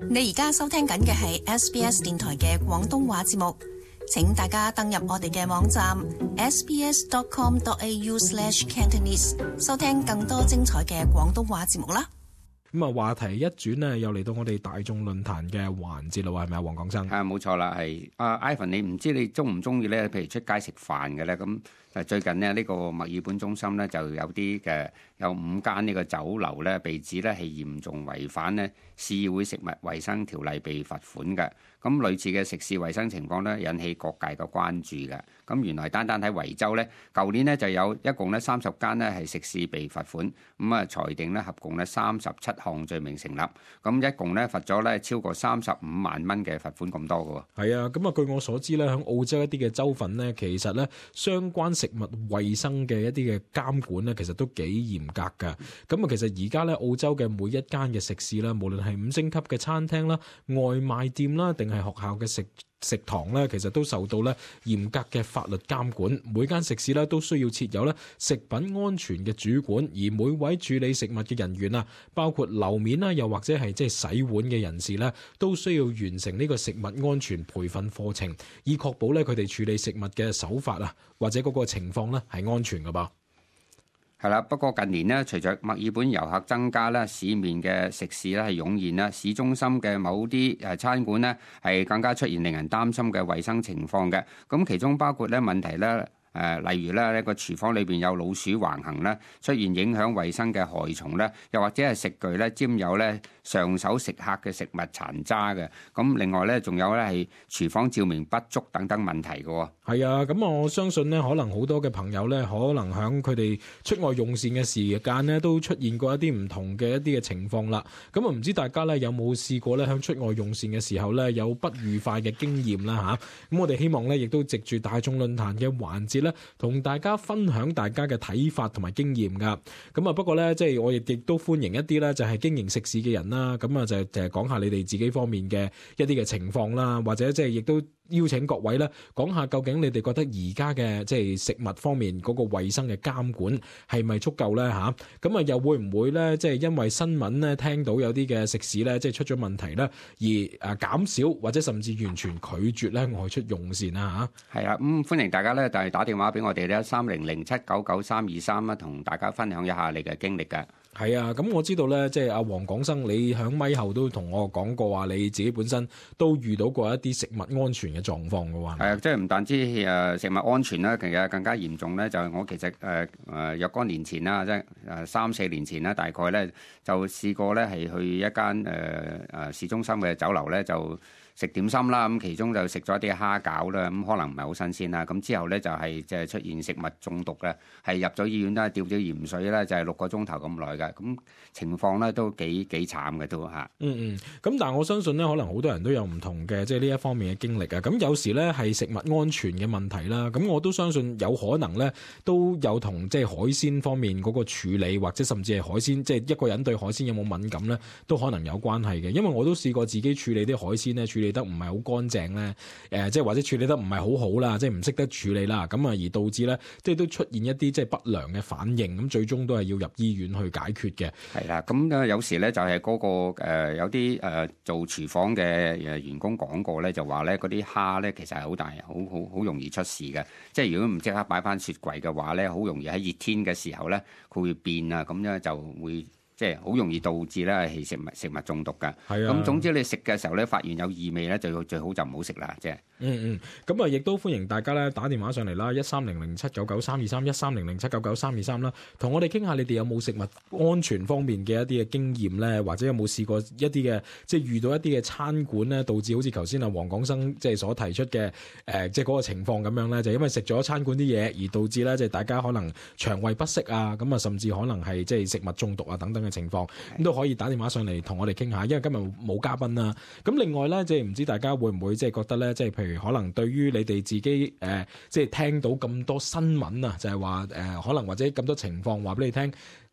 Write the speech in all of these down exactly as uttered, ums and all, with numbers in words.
你而家收聽緊嘅係 S B S 電台嘅廣東話節目，請大家登入我哋嘅網站 s b s dot com dot a u slash cantonese 收聽更多精彩嘅廣東話節目啦。 咁啊，話題一轉呢，又嚟到我哋大眾論壇嘅環節啦，係咪啊，黃廣生？ 係冇錯啦，係啊 Ivan，你唔知你中唔中意咧？譬如出街食飯嘅咧，咁誒最近呢，呢、呢個墨爾本中心咧就有啲嘅有五間呢個酒樓咧被指咧係嚴重違反呢市議會食物衛生條例被罰款嘅。咁類似嘅食肆衛生情況咧引起各界嘅關注嘅。咁原來單單喺維州咧，舊年咧就有一共咧三十間咧係食肆被罰款，咁啊裁定咧合共咧三十七項罪名成立，咁一共咧罰咗咧超過三十五萬蚊嘅罰款咁多嘅喎。係啊，咁啊據我所知咧，喺澳洲一啲嘅州份咧，其實咧相關食物衛生嘅一啲嘅監管咧，其實都幾嚴格㗎。咁啊，其實而家咧澳洲嘅每一間嘅食肆啦，無論係五星級嘅餐廳啦、外賣店啦，定係學校嘅食食堂咧，其實都受到咧嚴格嘅法律監管。每間食肆咧都需要設有咧食品安全嘅主管，而每位處理食物嘅人員啊，包括樓面啦，又或者係即係洗碗嘅人士咧，都需要完成呢個食物安全培訓課程，以確保咧佢哋處理食物嘅手法啊，或者嗰個情況咧係安全㗎噃。 係啦，不過近年呢，隨着墨爾本遊客增加咧，市面嘅食肆咧係湧現啦，市中心嘅某啲誒餐館呢係更加出現令人擔心嘅衛生情況嘅。咁其中包括咧問題咧。誒，例如咧，呢個廚房裏邊有老鼠橫行咧，出現影響衛生嘅害蟲咧，又或者係食具咧沾有咧上手食客嘅食物殘渣嘅。咁另外咧，仲有咧係廚房照明不足等等問題嘅。 係啊，咁我相信咧，可能好多嘅朋友咧，可能喺佢哋出外用膳嘅時間咧，都出現過一啲唔同嘅一啲嘅情況啦。咁啊，唔知大家咧有冇試過咧喺出外用膳嘅時候咧有不愉快嘅經驗啦嚇？咁我哋希望咧，亦都藉住大眾論壇嘅環節，同大家分享大家嘅睇法同埋經驗噶，咁啊不過咧，即係我亦亦都歡迎一啲咧，就係經營食肆嘅人啦，咁啊就就係講下你哋自己方面嘅一啲嘅情況啦，或者即係亦都邀請各位咧講下究竟你哋覺得而家嘅即係食物方面嗰個衛生嘅監管係咪足夠咧吓？咁啊又會唔會咧即係因為新聞咧聽到有啲嘅食肆咧即係出咗問題咧而誒減少或者甚至完全拒絕咧外出用膳啊吓？ 係啊，咁歡迎大家咧就係打電話俾我哋咧三零零七九九三二三啦，同大家分享一下你嘅經歷㗎。 係啊，咁我知道咧，即係阿黃廣生，你響咪後都同我講過話，你自己本身都遇到過一啲食物安全嘅狀況嘅喎。係啊， 即係唔單止誒食物安全啦，其實更加嚴重咧，就係我其實誒誒若干年前啦，即係誒三四年前啦，大概咧就試過咧係去一間誒誒市中心嘅酒樓咧就食點心啦，咁其中就食咗一啲蝦餃啦，咁可能唔係好新鮮啦，咁之後咧就係即係出現食物中毒嘅，係入咗醫院啦，吊咗鹽水啦，就係六個鐘頭咁耐嘅，咁情況咧都幾幾慘嘅都嚇。 嗯嗯，咁但係我相信咧，可能好多人都有唔同嘅即係呢一方面嘅經歷啊。咁有時咧係食物安全嘅問題啦，咁我都相信有可能咧都有同即係海鮮方面嗰個處理，或者甚至係海鮮即係一個人對海鮮有冇敏感咧，都可能有關係嘅。因為我都試過自己處理啲海鮮咧，處理得唔係好乾淨咧，誒、呃，即係或者處理得唔係好好啦，即係唔識得處理啦，咁啊而導致咧，即係都出現一啲即係不良嘅反應，咁最終都係要入醫院去解決嘅。 係啦，咁咧有時咧就係嗰、那個誒、呃、有啲誒、呃、做廚房嘅誒員工講過咧，就話咧嗰啲蝦咧其實係好大，好好好容易出事嘅。即係如果唔即刻擺翻雪櫃嘅話咧，好容易喺熱天嘅時候咧，佢會變啊，咁樣就會。即係好容易導致咧係食物食物中毒㗎。係啊，咁總之你食嘅時候咧，發現有異味咧，最好最好就唔好食啦。即係嗯嗯，咁啊，亦都歡迎大家咧打電話上嚟啦，一三零零七九九三二三一三零零七九九三二三啦，同我哋傾下你哋有冇食物安全方面嘅一啲嘅經驗咧，或者有冇試過一啲嘅即係遇到一啲嘅餐館咧，導致好似頭先阿黃廣生即係所提出嘅誒、呃，即係嗰個情況咁樣咧，就因為食咗餐館啲嘢而導致咧，即係大家可能腸胃不適啊，咁啊，甚至可能係即係食物中毒啊等等嘅情況，咁都可以打電話上嚟同我哋傾下，因為今日冇嘉賓啦。咁另外咧，即係唔知大家會唔會即係覺得咧，即係譬如可能對於你哋自己誒、呃，即係聽到咁多新聞啊，就係話誒，可能或者咁多情況話俾你聽。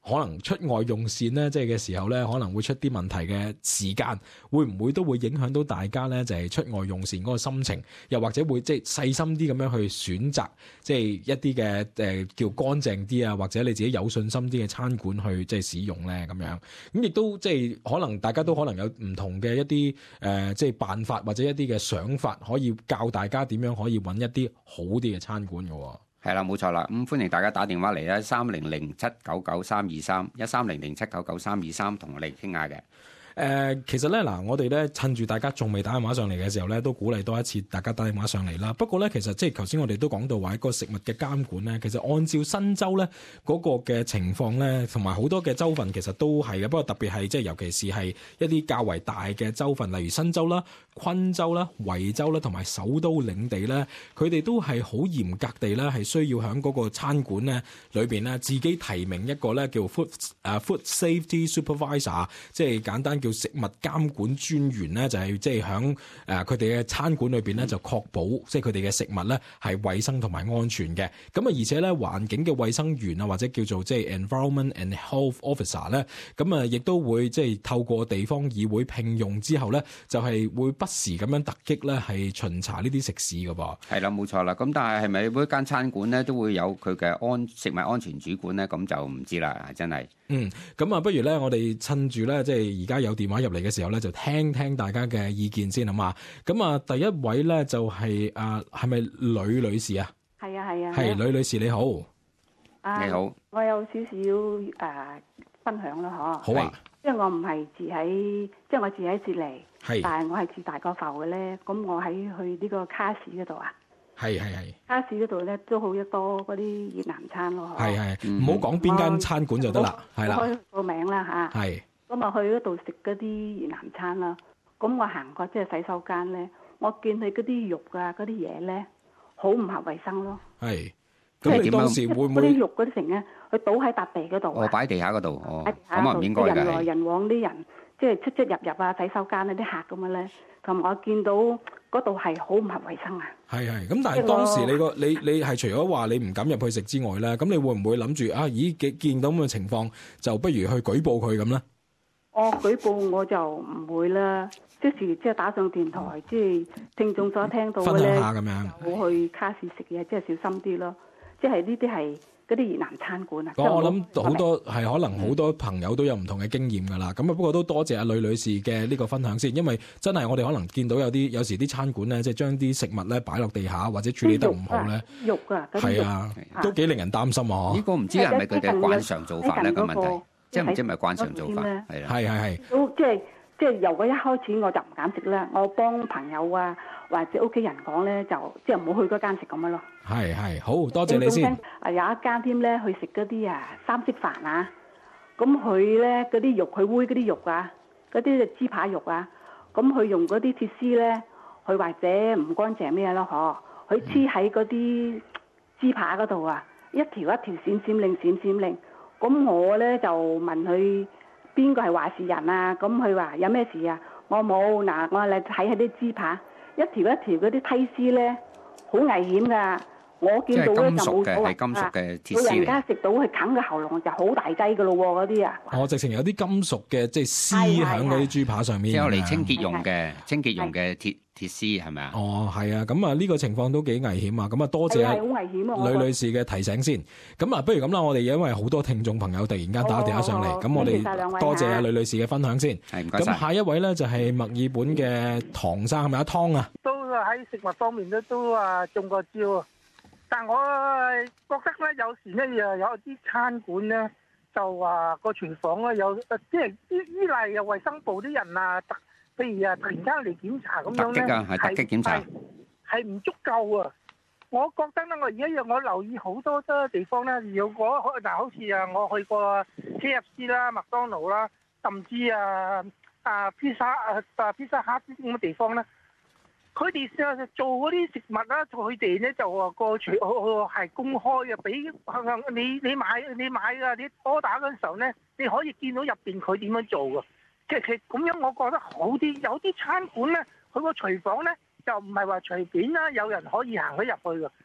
可能出外用膳咧，即係嘅時候咧，可能會出啲問題嘅時間，會唔會都會影響到大家咧？就係出外用膳嗰個心情，又或者會即係細心啲咁樣去選擇，即係一啲嘅誒叫乾淨啲啊，或者你自己有信心啲嘅餐館去即係使用咧咁樣。咁亦都即係可能大家都可能有唔同嘅一啲誒、呃、即係辦法或者一啲嘅想法，可以教大家點樣可以揾一啲好啲嘅餐館嘅。 係啦，冇錯啦。咁歡迎大家打電話嚟啦，三零零七九九三二三一三零零七九九三二三，同我哋傾下嘅。 誒、呃，其實咧嗱，我哋咧趁住大家仲未打電話上嚟嘅時候咧，都鼓勵多一次大家打電話上嚟啦。不過咧，其實即係頭先我哋都講到話一個食物嘅監管咧，其實按照新州咧嗰個嘅情況咧，同埋好多嘅州份其實都係嘅。不過特別係即係尤其是係一啲較為大嘅州份，例如新州啦、昆州啦、維州啦，同埋首都領地咧，佢哋都係好嚴格地咧，係需要喺嗰個餐館咧裏邊咧自己提名一個咧叫 food 誒 food safety supervisor， 即係簡單。叫食物監管專員咧，就係即係響誒佢哋嘅餐館裏邊咧，就確保即係佢哋嘅食物咧係衛生同埋安全嘅。咁啊，而且咧環境嘅衛生員啊，或者叫做即係 environment and health officer 咧，咁啊亦都會即係透過地方議會聘用之後咧，就係會不時咁樣突擊咧係巡查呢啲食肆㗎噃。係啦， 冇錯啦。咁但係係咪每一間餐館咧都會有佢嘅安食物安全主管咧？咁就唔知啦，真係。 嗯，咁啊，不如咧，我哋趁住咧，即係而家有電話入嚟嘅時候咧，就聽聽大家嘅意見先，好嘛？咁啊，第一位咧就係、是、啊，係咪呂女士啊？ 係啊，係啊。 係呂女士，你好。 啊， 你好。 我有少少誒、呃、分享啦，嗬。 好啊。 因為我唔係住喺，即係我住喺雪梨， 係， 但係我係住大角浮嘅咧。咁我喺去呢個卡士嗰度啊。 係係係。卡士嗰度咧都好一多嗰啲越南餐咯， 係係，唔好講邊間餐館就得啦，係啦。 開個名啦嚇。係。咁啊去嗰度食嗰啲越南餐啦。咁我行過即係洗手間咧，我見佢嗰啲肉啊嗰啲嘢咧，好唔合衞生咯。係。咁你當時會唔會嗰啲肉嗰啲成咧，佢倒喺笪地嗰度啊？哦，擺地下嗰度，哦， 咁啊唔應該嘅。 人來人往啲人，即係出出入入啊，洗手間嗰啲客咁嘅咧，同埋我見到嗰度係好唔合衞生啊。係係。咁但係當時你個你你係除咗話你唔敢入去食之外咧，咁你會唔會諗住啊？咦，見見到咁嘅情況，就不如去舉報佢咁咧？我舉報我就唔會啦，即時即係打上電台，即係聽眾所聽到嘅咧，冇去卡士食嘢，即係小心啲咯。即係呢啲係嗰啲越南餐館啊！我諗好多係可能好多朋友都有唔同嘅經驗㗎啦。咁啊，不過都多謝阿呂女士嘅呢個分享先，因為真係我哋可能見到有啲有時啲餐館咧，即係將啲食物咧擺落地下或者處理得唔好咧，肉啊，係啊，都幾令人擔心啊！呢個唔知係咪佢哋慣常做法咧？個問題即係唔知係咪慣常做法？係啦，係係係。都即係即係由嗰一開始我就唔敢食啦。我幫朋友啊或者屋企人講咧，就即係唔好去嗰間食咁樣咯。係係，好多謝你先。啊，有一間添咧，去食嗰啲啊三色飯啊，咁佢咧嗰啲肉，佢煨嗰啲肉啊，嗰啲豬扒肉啊，咁佢用嗰啲鐵絲咧，佢或者唔乾淨咩咯？嗬，佢黐喺嗰啲豬扒嗰度啊，一條一條閃閃令閃閃令。咁我咧就問佢邊個係話事人啊？咁佢話有咩事啊？我冇嗱，我嚟睇下啲豬扒，一條一條嗰啲梯絲咧，好危險㗎。我見到咧就冇所謂，係金屬嘅鐵絲嚟。老人家食到佢啃個喉嚨就好大劑㗎咯喎，嗰啲啊。我直情有啲金屬嘅即係絲喺嗰啲豬扒上面，即係嚟清潔用嘅清潔用嘅鐵鐵絲係咪啊？哦，係啊，咁啊呢個情況都幾危險啊！咁啊多謝呂女士嘅提醒先。咁啊，不如咁啦，我哋因為好多聽眾朋友突然間打電話上嚟，咁我哋多謝阿呂女士嘅分享先。係唔該曬。咁下一位咧就係墨爾本嘅唐生，係咪阿湯啊？都喺食物方面都都啊中過招啊！但我覺得咧，有時咧又有啲餐館咧，就話個廚房咧有，即係依依賴有衞生部啲人啊，特譬如啊突然間嚟檢查咁樣咧，突擊啊，係突擊檢查，係唔足夠啊！我覺得咧，我而家又我留意好多多地方咧，如果嗱，好似啊，我去過 K F C 啦、麥當勞啦，甚至啊啊披薩啊啊披薩哈啲咁嘅地方咧。佢哋做嗰啲食物啦，佢哋咧就話個廚係公開嘅，俾你你買你買㗎，你 order 嗰陣時候咧，你可以見到入邊佢點樣做㗎。即係咁樣，我覺得好啲。有啲餐館咧，佢個廚房咧就唔係話隨便啦，有人可以行得入去㗎。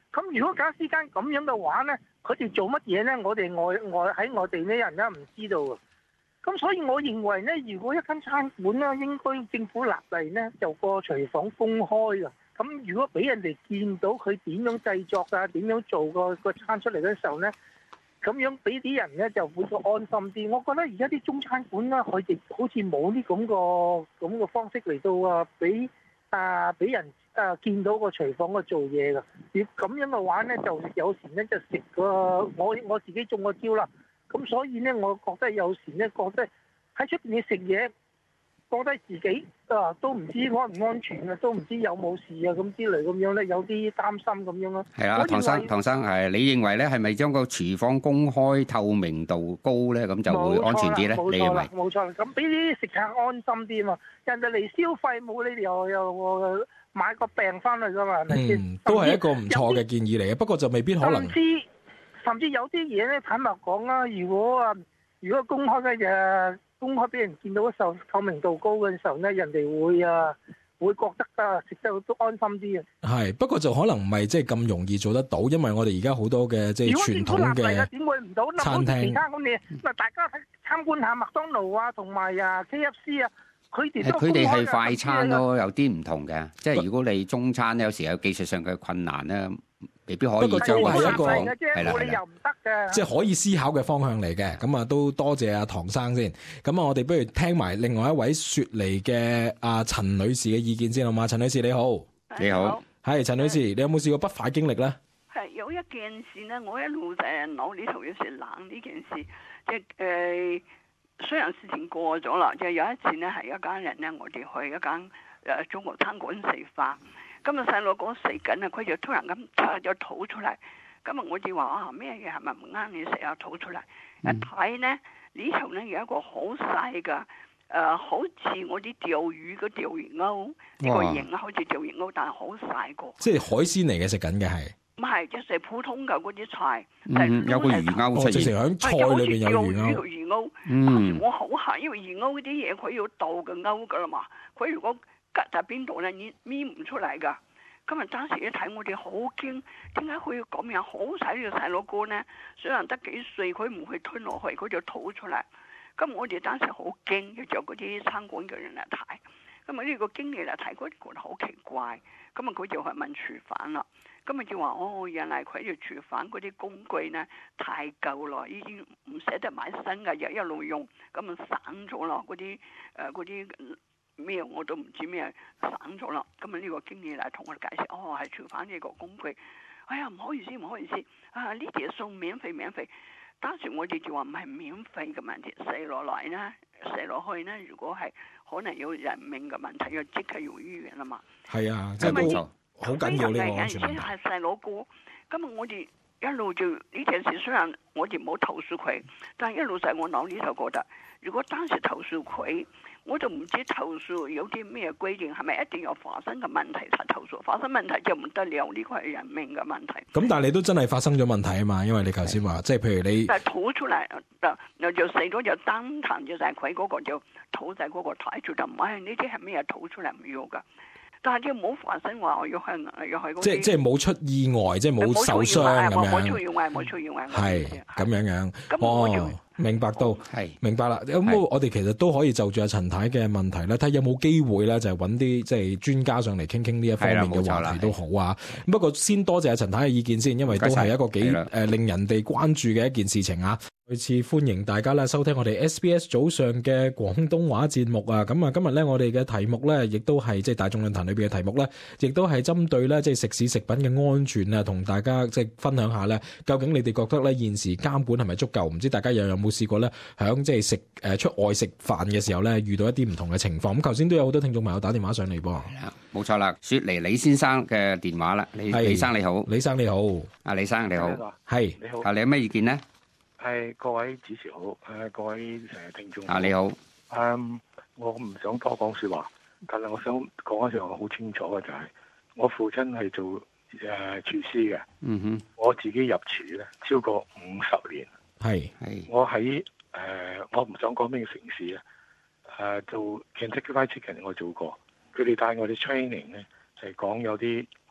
咁如果假使間咁樣嘅話咧，佢哋做乜嘢咧？我哋外外喺我哋呢人咧唔知道啊。咁所以我認為咧，如果一間餐館咧，應該政府立例咧，就個廚房公開啊。咁如果俾人哋見到佢點樣製作啊，點樣做個個餐出嚟嘅時候咧，咁樣俾啲人咧就會個安心啲。我覺得而家啲中餐館咧，佢哋好似冇呢咁個咁個方式嚟到啊，俾啊俾人啊見到個廚房個做嘢㗎。如咁樣嘅話咧，就有時咧就食個我我自己中個招啦。咁所以咧，我覺得有時咧覺得喺出邊食嘢，覺得自己啊都唔知安唔安全啊，都唔知有冇事啊咁之類咁樣咧，有啲擔心咁樣咯。 係啊，唐生，唐生係你認為咧係咪將個廚房公開透明度高咧，咁就會安全啲咧？你認為？ 冇錯啦，咁俾啲食客安心啲嘛。人哋嚟消費冇理由又買個病翻去噶嘛，係咪先？ 嗯，都係一個唔錯嘅建議嚟嘅，不過就未必可能。 甚至甚至有啲嘢咧，坦白講啦，如果啊，如果公開嘅嘢，公開俾人見到嘅時候，透明度高嘅時候咧，人哋會啊會覺得啊食得都安心啲嘅。係， 不過就可能唔係即係咁容易做得到，因為我哋而家好多嘅即係傳統嘅點會唔到餐廳。 其他咁嘢，嗱大家睇參觀下麥當勞啊，同埋啊 K F C 啊。佢哋佢哋係快餐咯，有啲唔同嘅。即係如果你中餐咧，有時有技術上嘅困難咧，未必可以將個係一個係啦，係啦，唔得嘅。 即係可以思考嘅方向嚟嘅。咁啊，都多謝阿唐生先。咁啊，我哋不如聽埋另外一位雪梨嘅阿陳女士嘅意見先好嘛？陳女士你好， 你好， 係陳女士，你有冇試過不快經歷咧？ 係有一件事咧，我一路就係腦裏頭有時諗呢件事，即係誒。呃雖然事情過咗啦，就有一次呢，係一家人呢，我哋去一間誒、呃、中國餐館食飯，咁啊細路哥食緊啊，佢就突然咁就就吐出嚟，咁啊我哋話啊咩嘢係咪唔啱你食啊，吐出嚟，一睇呢呢頭呢有一個好細嘅誒，好似我啲釣魚嘅釣魚鈎，呢個形好似釣魚鈎，但係好細個， 即係海鮮嚟嘅，食緊嘅係。 唔係，即係普通嘅嗰啲菜， 嗯、有個魚鈎出現， 喺菜裏邊有魚鈎。 魚鈎， 嗯， 我好嚇，因為魚鈎嗰啲嘢佢要倒嘅鈎噶啦嘛，佢如果吉喺邊度咧，你搣唔出嚟噶。今日當時一睇，我哋好驚，點解佢要咁樣？好細嘅細路哥咧，雖然得幾歲，佢唔會吞落去，佢就吐出嚟。咁我哋當時好驚，就嗰啲餐館嘅人嚟睇。咁啊呢個經理嚟睇，佢覺得好奇怪。咁啊佢就去問廚房啦。咁啊就話哦，原來佢哋廚房嗰啲工具咧太舊啦，已經唔捨得買新嘅，又一路用，咁啊散咗啦。嗰啲誒嗰啲咩我都唔知咩散咗啦。咁啊呢個經理嚟同我哋解釋，哦係廚房呢個工具。哎呀唔好意思唔好意思，啊呢啲送免費免費。當時我哋就話唔係免費嘅問題，射落來咧射落去咧，如果係可能有人命嘅問題，要即刻要醫院啦嘛。 係啊，即係都好緊要呢個安全問題。 係細佬哥，咁啊我哋一路就呢件事，雖然我哋冇投訴佢，但係一路就我腦裏頭覺得，如果當時投訴佢，我就唔知投訴有啲咩規定，係咪一定要發生嘅問題才投訴？發生問題就唔得了，呢個係人命嘅問題。 咁但係你都真係發生咗問題啊嘛？因為你頭先話，即係譬如你， 但係吐出嚟，就就死咗就單彈就係佢嗰個就吐在嗰個台度，就唔係呢啲係咩吐出嚟唔要㗎。但係你冇發生話我要去要去嗰啲， 即係即係冇出意外，即係冇受傷咁樣。 冇出意外，冇出意外。 係咁樣樣。哦，明白到，係明白啦。咁我哋其實都可以就住阿陳太嘅問題咧，睇有冇機會咧，就係揾啲即係專家上嚟傾傾呢一方面嘅話題都好啊。不過先多謝阿陳太嘅意見先，因為都係一個幾誒令人哋關注嘅一件事情啊。再次歡迎大家啦，收聽我哋 S B S 早上嘅廣東話節目啊！咁啊，今日咧我哋嘅題目咧，亦都係即係大眾論壇裏邊嘅題目咧，亦都係針對咧即係食肆食品嘅安全啊，同大家即係分享下咧，究竟你哋覺得咧現時監管係咪足夠？唔知大家又有冇試過咧，響即係食誒出外食飯嘅時候咧，遇到一啲唔同嘅情況？咁頭先都有好多聽眾朋友打電話上嚟噃。 冇錯啦，雪梨李先生嘅電話啦，李李生你好， 李生你好， 阿李生你好，係你好， 啊你有咩意見呢？ 係各位主持好，誒各位誒聽眾啊你好， 誒我唔想多講説話，但係我想講一樣好清楚嘅就係，我父親係做誒廚師嘅， 嗯哼， 我自己入廚咧超過五十年， 係係， 我喺誒我唔想講咩城市啊，誒做 Kentucky Fried Chicken 我做過，佢哋帶我哋 training 咧就係講有啲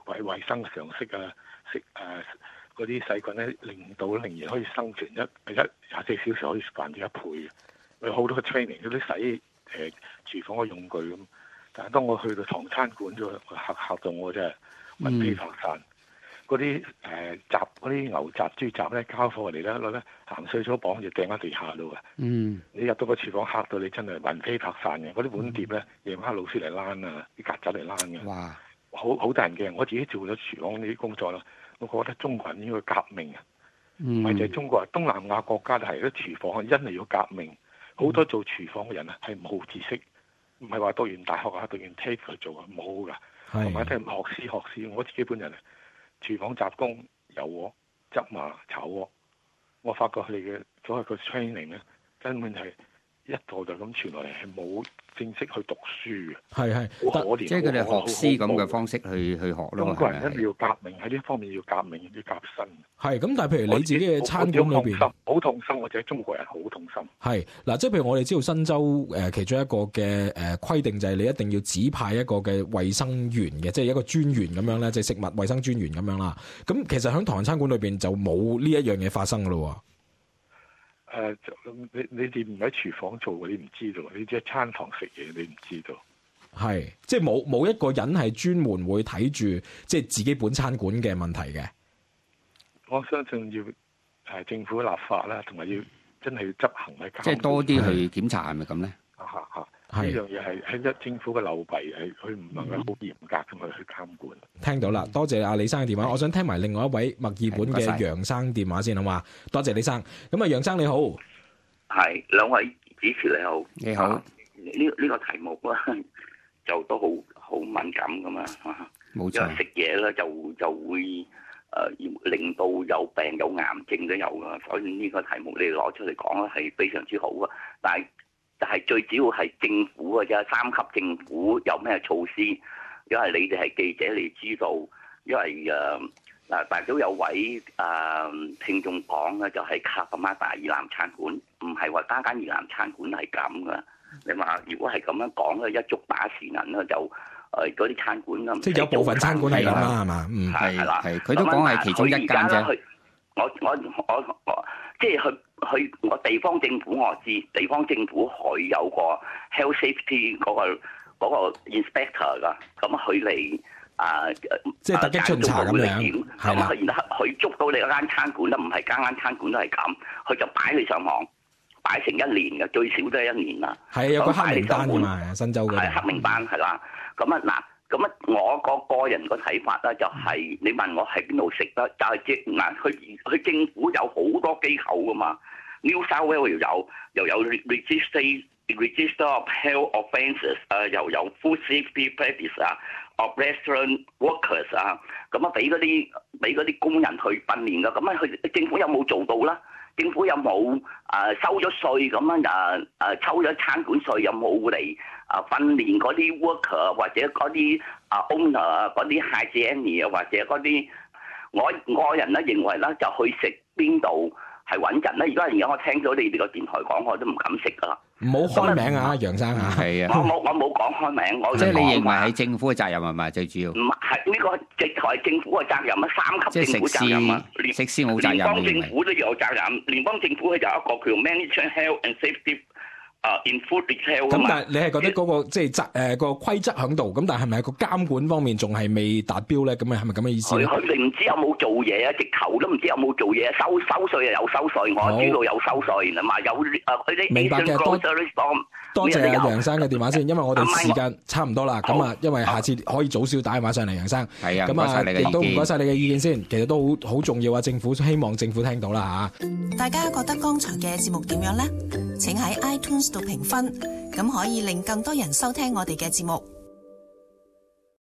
衞衞生常識啊，食誒嗰啲細菌咧，令到仍然可以生存一一廿四小時可以繁殖一倍嘅。有好多嘅 training 嗰啲洗誒、呃、廚房嘅用具咁，但係當我去到唐餐館咗，嚇嚇到我真係魂飛魄散。嗰啲誒雜嗰啲牛雜豬雜咧，交貨嚟咧攞咧行碎咗磅就掟喺地下度嘅。嗯，你入到個廚房嚇到你真係魂飛魄散嘅。嗰啲碗碟咧，夜晚黑老鼠嚟躝啊，啲曱甴嚟躝嘅。哇！好好得人驚。我自己做咗廚房呢啲工作啦，我覺得中國人應該革命啊！唔係就係中國人，東南亞國家都係啲廚房係真係要革命。好、嗯、多做廚房嘅人啊係冇知識，唔係話讀完大學啊讀完 take 去做啊冇㗎。同埋聽學師學師，我自己本人啊。廚房雜工、油鑊、執麻、炒鑊，我發覺佢哋嘅所謂個 training 咧，根本係一代代咁傳落嚟，係冇正式去讀書嘅。係係，好可憐。即係佢哋學師咁嘅方式去去學咯。中國人一定要革命喺呢方面要革命，要革新。係咁，但係譬如你自己嘅餐館裏邊，好痛心，或者中國人好痛心。係嗱，即係譬如我哋知道新州誒、呃、其中一個嘅誒規定就係你一定要指派一個嘅衛生員嘅，即係一個專員咁樣咧，即係食物衛生專員咁樣啦。咁其實喺唐人餐館裏邊就冇呢一樣嘢發生噶咯。誒、呃，你你哋唔喺廚房做嘅，你唔知道；你只係餐堂食嘢，你唔知道。係，即係冇冇一個人係專門會睇住即係自己本餐館嘅問題嘅。我相信要誒政府立法啦，同埋要真係要執行喺監管，即係多啲去檢查，係咪咁咧？嚇嚇，呢樣嘢係喺一政府嘅漏弊，係佢唔能夠好嚴格咁去去監管。聽到啦，多謝阿李生嘅電話。我想聽埋另外一位墨爾本嘅楊生電話先，好嘛？多謝李生。咁啊，楊生你好，係兩位主持你好，你好。呢呢、呢個題目咧就都好好敏感噶嘛，冇錯。因為食嘢咧就就會誒、呃、令到有病有癌症都有噶，所以呢個題目你攞出嚟講咧係非常之好啊。但係但係最主要係政府嘅啫，三級政府有咩措施？因為你哋係記者，你知道，因為誒嗱，但、呃、都有位誒、呃、聽眾講咧，就係卡巴馬大伊南餐館，唔係話單間伊南餐館係咁噶。你話如果係咁樣講咧，一觸打事人咧，就誒嗰啲餐館啦，即係有部分餐館係咁啦，係嘛？嗯，係啦，係佢都講係其中一間啫。我我我我即係去去我地方政府我知，地方政府佢有個 health safety 嗰、嗰個嗰個 inspector 噶，咁佢嚟啊，即係突擊巡查咁樣，係啦。然後佢捉到你嗰間餐館咧，唔係間間餐館都係咁，佢就擺你上網，擺成一年嘅，最少都係一年啦。係有個黑名單㗎嘛，新州嘅係黑名單係啦。咁啊嗱。咁啊，我個個人個睇法咧，就係、是、你問我喺邊度食得，就係即嗱，佢佢政府有好多機構噶嘛 ，New South Wales 又有又有 register register of health offences 啊，又有 food safety practice 啊 of restaurant workers 啊，咁啊俾嗰啲俾嗰啲工人去訓練噶，咁啊佢政府有冇做到啦？政府有冇誒、呃、收咗稅咁樣誒誒抽咗餐館稅，有冇嚟誒訓練嗰啲 worker 或者嗰啲啊 owner 嗰啲 hygiene 啊，或者嗰啲我我人咧認為咧就去食邊度係穩陣咧？而家而家我聽咗你哋個電台講，我都唔敢食噶啦。唔好開名啊，楊生啊，係啊，我冇我冇講開名，我即係你認為係政府嘅責任係咪最主要？唔係呢個直頭係政府嘅責任啊，三級政府責任啊，食肆冇責任，聯邦政府都有責任，聯邦政府佢就有一個叫 Management Health and Safety 啊 in Food Retail 咁，但係你係覺得嗰個即係責誒個規則喺度，咁但係咪個監管方面仲係未達標咧？咁啊係咪咁嘅意思？佢佢哋唔知有冇做嘢啊，直頭都唔知有冇做嘢，收收稅又有收稅，我知道有收稅，同埋有誒佢啲明白嘅，多多謝阿楊生嘅電話先，因為我哋時間差唔多啦，咁啊，因為下次可以早少打電話上嚟，楊生係啊，咁啊亦都唔該晒你嘅意見先，其實都好好重要啊，政府希望政府聽到啦嚇。 大家覺得剛才嘅節目點樣咧？請喺 iTunes 度評分，咁可以令更多人收聽我哋嘅節目。